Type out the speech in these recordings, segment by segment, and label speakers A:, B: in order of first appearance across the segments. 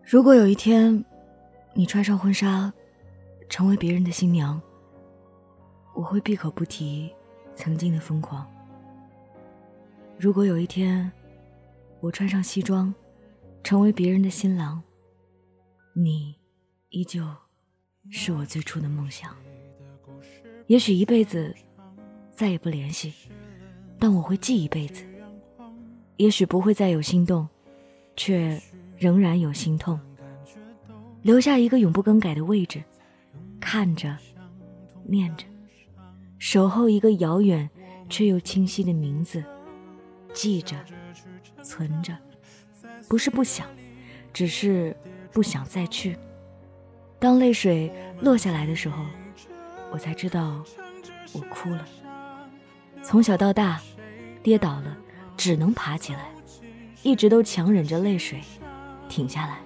A: 如果有一天你穿上婚纱成为别人的新娘，我会闭口不提曾经的疯狂。如果有一天我穿上西装成为别人的新郎，你依旧是我最初的梦想。也许一辈子再也不联系，但我会记一辈子。也许不会再有心动，却仍然有心痛，留下一个永不更改的位置，看着念着，守候一个遥远却又清晰的名字，记着存着，不是不想，只是不想再去。当泪水落下来的时候，我才知道我哭了。从小到大，跌倒了只能爬起来，一直都强忍着泪水停下来。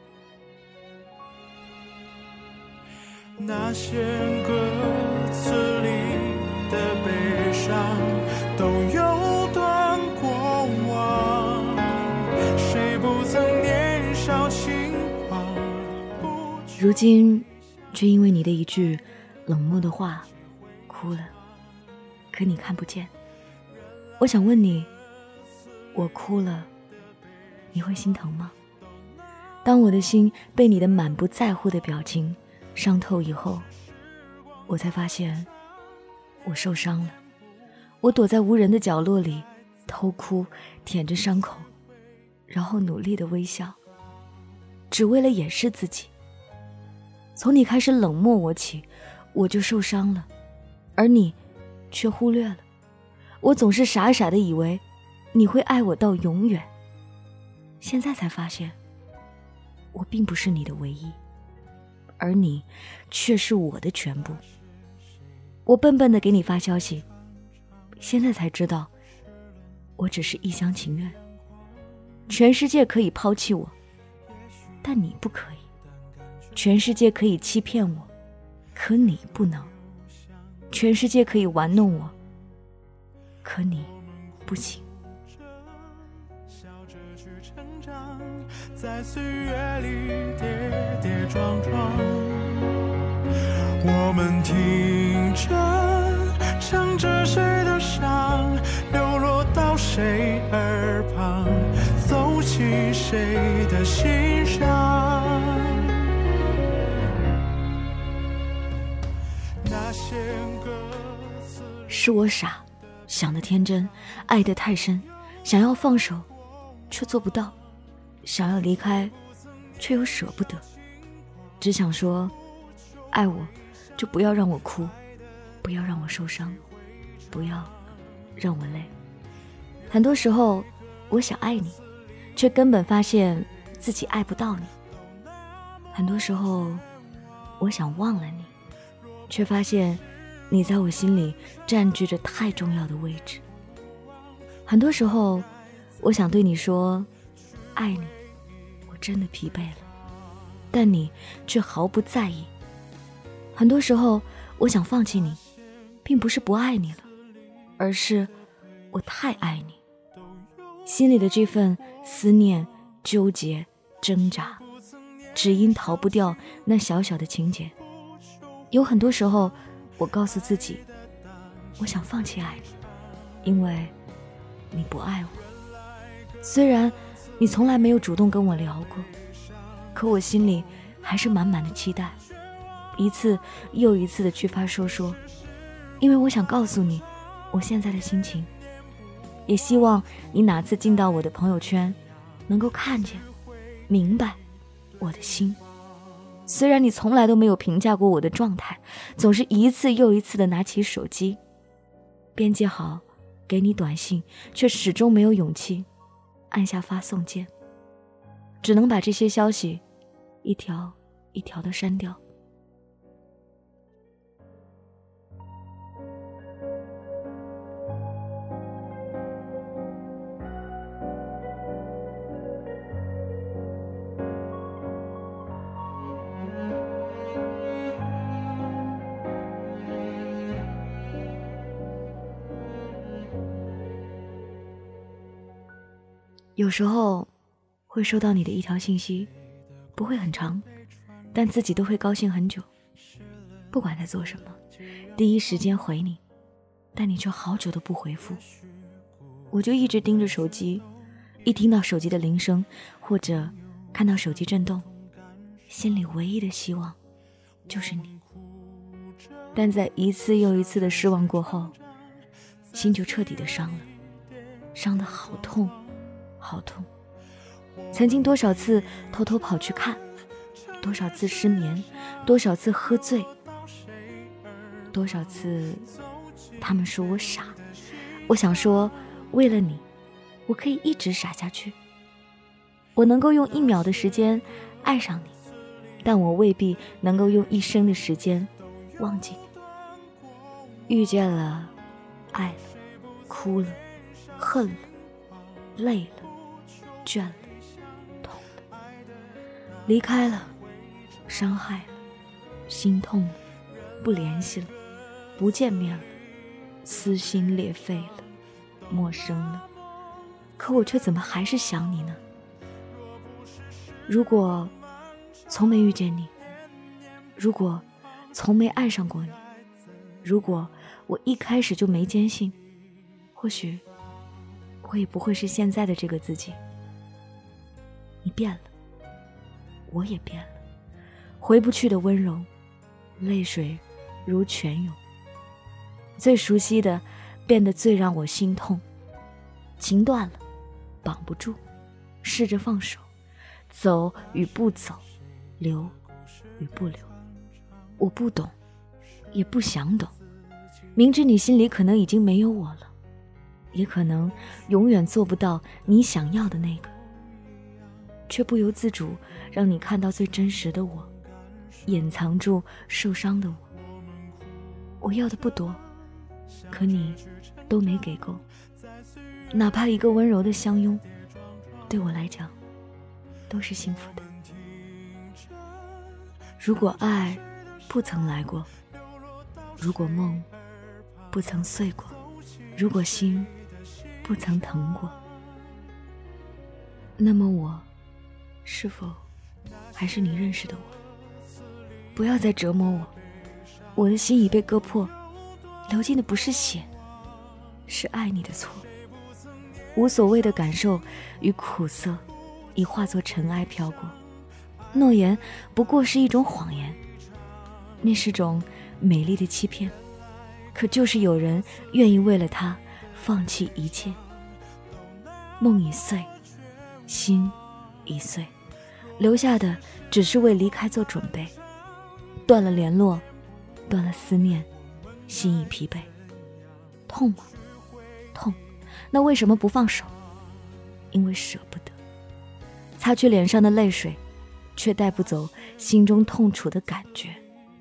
B: 那些歌词里的悲伤都有段过往，谁不曾年少轻狂。
A: 如今却因为你的一句冷漠的话哭了，可你看不见。我想问你，我哭了你会心疼吗？当我的心被你的满不在乎的表情伤透以后，我才发现我受伤了。我躲在无人的角落里偷哭，舔着伤口，然后努力的微笑，只为了掩饰自己。从你开始冷漠我起，我就受伤了，而你却忽略了。我总是傻傻的以为你会爱我到永远，现在才发现我并不是你的唯一，而你却是我的全部。我笨笨的给你发消息，现在才知道我只是一厢情愿。全世界可以抛弃我，但你不可以。全世界可以欺骗我，可你不能。全世界可以玩弄我，可你不行。
B: 在岁月里跌跌撞撞，我们听着唱着谁的伤，流落到谁耳旁，走进谁的心上。那些歌词
A: 是我傻，想得天真，爱得太深，想要放手却做不到，想要离开却又舍不得。只想说，爱我就不要让我哭，不要让我受伤，不要让我累。很多时候我想爱你，却根本发现自己爱不到你。很多时候我想忘了你，却发现你在我心里占据着太重要的位置。很多时候我想对你说爱你，我真的疲惫了，但你却毫不在意。很多时候我想放弃你，并不是不爱你了，而是我太爱你。心里的这份思念、纠结、挣扎，只因逃不掉那小小的情节。有很多时候我告诉自己，我想放弃爱你，因为你不爱我。虽然你从来没有主动跟我聊过，可我心里还是满满的期待，一次又一次的去发说说，因为我想告诉你我现在的心情，也希望你哪次进到我的朋友圈能够看见明白我的心。虽然你从来都没有评价过我的状态，总是一次又一次的拿起手机编辑好给你短信，却始终没有勇气按下发送键，只能把这些消息一条一条的删掉。有时候会收到你的一条信息， 不会很长，但自己都会高兴很久。不管在做什么，第一时间回你，但你却好久都不回复。我就一直盯着手机，一听到手机的铃声，或者看到手机震动，心里唯一的希望就是你。但在一次又一次的失望过后，心就彻底的伤了，伤得好痛好痛。曾经多少次偷偷跑去看，多少次失眠，多少次喝醉，多少次他们说我傻。我想说，为了你，我可以一直傻下去。我能够用1秒的时间爱上你，但我未必能够用一生的时间忘记你。遇见了，爱了，哭了，恨了，累了，倦了，痛了，离开了，伤害了，心痛了，不联系了，不见面了，撕心裂肺了，陌生了，可我却怎么还是想你呢？如果从没遇见你，如果从没爱上过你，如果我一开始就没坚信，或许我也不会是现在的这个自己。你变了，我也变了，回不去的温柔，泪水如泉涌，最熟悉的变得最让我心痛。情断了，绑不住，试着放手，走与不走，留与不留。我不懂，也不想懂，明知你心里可能已经没有我了，也可能永远做不到你想要的那个，却不由自主让你看到最真实的我，掩藏住受伤的我。我要的不多，可你都没给够，哪怕一个温柔的相拥，对我来讲都是幸福的。如果爱不曾来过，如果梦不曾碎过，如果心不曾疼过，那么我是否还是你认识的我？不要再折磨我，我的心已被割破，流进的不是血，是爱你的错。无所谓的感受与苦涩已化作尘埃飘过，诺言不过是一种谎言，那是种美丽的欺骗，可就是有人愿意为了它放弃一切。梦已碎，心已碎，留下的只是为离开做准备。断了联络，断了思念，心已疲惫。痛吗？痛，那为什么不放手？因为舍不得。擦去脸上的泪水，却带不走心中痛楚的感觉。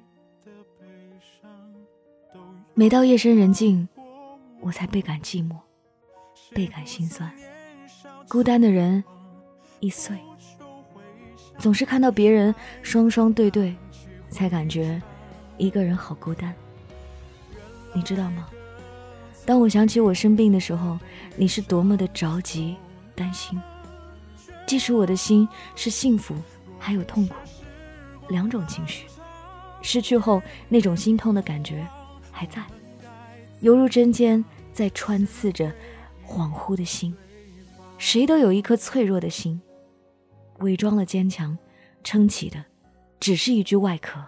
A: 每到夜深人静，我才倍感寂寞，倍感心酸。孤单的人易碎，总是看到别人双双对对，才感觉一个人好孤单。你知道吗？当我想起我生病的时候，你是多么的着急担心。即使我的心是幸福还有痛苦两种情绪，失去后那种心痛的感觉还在，犹如针尖在穿刺着恍惚的心。谁都有一颗脆弱的心，伪装了坚强，撑起的只是一具外壳。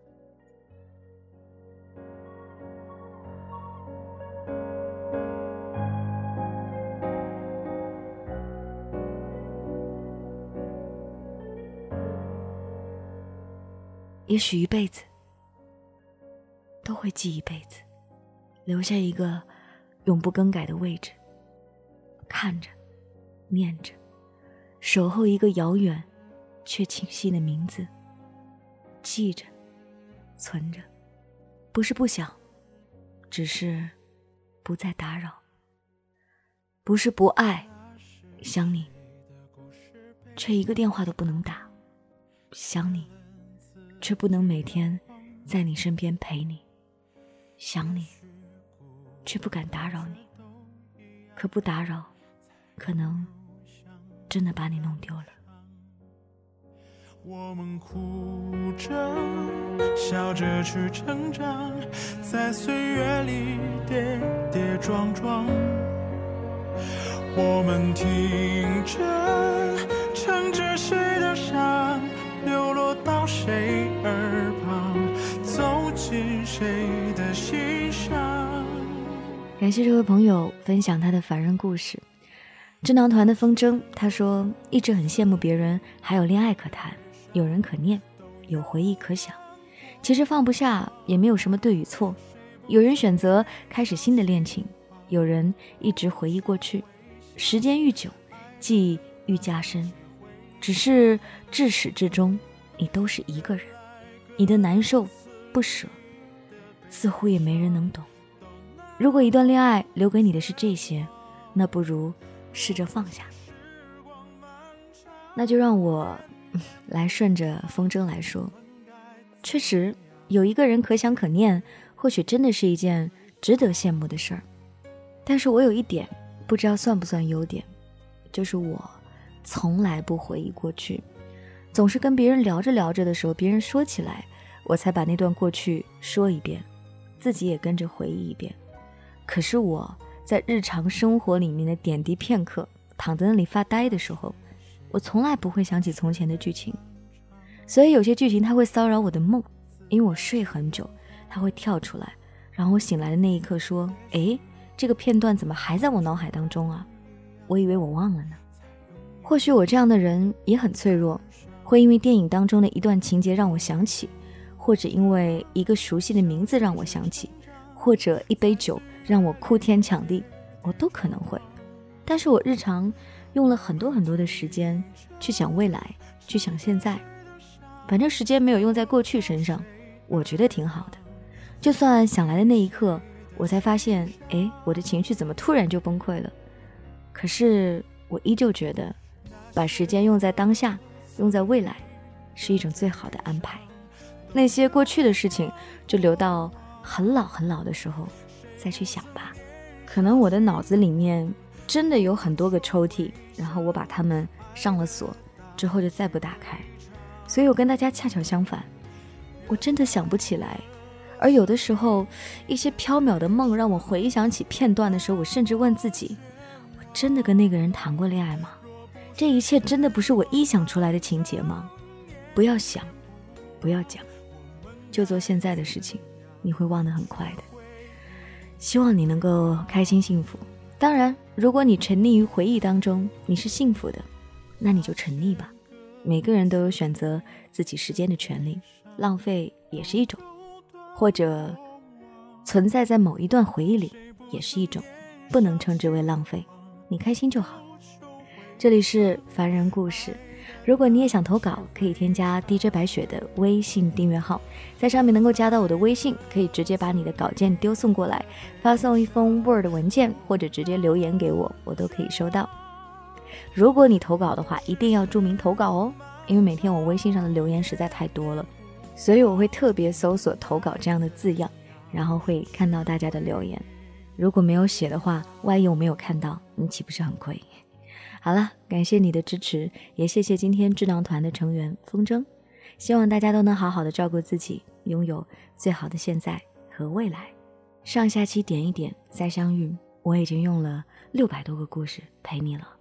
A: 也许一辈子都会记一辈子，留下一个永不更改的位置，看着念着，守候一个遥远却清晰的名字，记着存着，不是不想，只是不再打扰，不是不爱，想你却一个电话都不能打，想你却不能每天在你身边陪你，想你却不敢打扰你，可不打扰可能真的把你弄丢了。
B: 我们哭着笑着去成长，在岁月里跌跌撞撞，我们听着乘着谁的伤流落到谁耳旁，走进谁的心上。
A: 感谢这位朋友分享他的凡人故事。智囊团的风筝他说，一直很羡慕别人还有恋爱可谈，有人可念，有回忆可想。其实放不下也没有什么对与错，有人选择开始新的恋情，有人一直回忆过去，时间愈久记忆愈加深，只是至始至终你都是一个人，你的难受不舍似乎也没人能懂。如果一段恋爱留给你的是这些，那不如试着放下。那就让我来顺着风筝来说，确实有一个人可想可念，或许真的是一件值得羡慕的事儿。但是我有一点不知道算不算优点，就是我从来不回忆过去，总是跟别人聊着聊着的时候，别人说起来，我才把那段过去说一遍，自己也跟着回忆一遍。可是我在日常生活里面的点滴片刻，躺在那里发呆的时候，我从来不会想起从前的剧情。所以有些剧情它会骚扰我的梦，因为我睡很久，它会跳出来，然后我醒来的那一刻说，诶，这个片段怎么还在我脑海当中啊？我以为我忘了呢。或许我这样的人也很脆弱，会因为电影当中的一段情节让我想起，或者因为一个熟悉的名字让我想起，或者一杯酒让我哭天抢地，我都可能会。但是我日常用了很多很多的时间去想未来，去想现在，反正时间没有用在过去身上，我觉得挺好的。就算想来的那一刻我才发现，诶，我的情绪怎么突然就崩溃了，可是我依旧觉得把时间用在当下，用在未来是一种最好的安排。那些过去的事情就留到很老很老的时候再去想吧。可能我的脑子里面真的有很多个抽屉，然后我把它们上了锁之后就再不打开，所以我跟大家恰巧相反，我真的想不起来。而有的时候一些缥缈的梦让我回想起片段的时候，我甚至问自己，我真的跟那个人谈过恋爱吗？这一切真的不是我臆想出来的情节吗？不要想，不要讲，就做现在的事情，你会忘得很快的。希望你能够开心幸福。当然，如果你沉溺于回忆当中，你是幸福的，那你就沉溺吧。每个人都有选择自己时间的权利，浪费也是一种，或者存在在某一段回忆里也是一种，不能称之为浪费，你开心就好。这里是凡人故事，如果你也想投稿，可以添加 DJ 白雪的微信订阅号，在上面能够加到我的微信，可以直接把你的稿件丢送过来，发送一封 Word 文件，或者直接留言给我，我都可以收到。如果你投稿的话，一定要注明投稿哦，因为每天我微信上的留言实在太多了，所以我会特别搜索投稿这样的字样，然后会看到大家的留言。如果没有写的话，万一我没有看到，你岂不是很亏？好了，感谢你的支持，也谢谢今天智囊团的成员风筝。希望大家都能好好的照顾自己，拥有最好的现在和未来。上下期点一点再相遇，我已经用了600多个故事陪你了。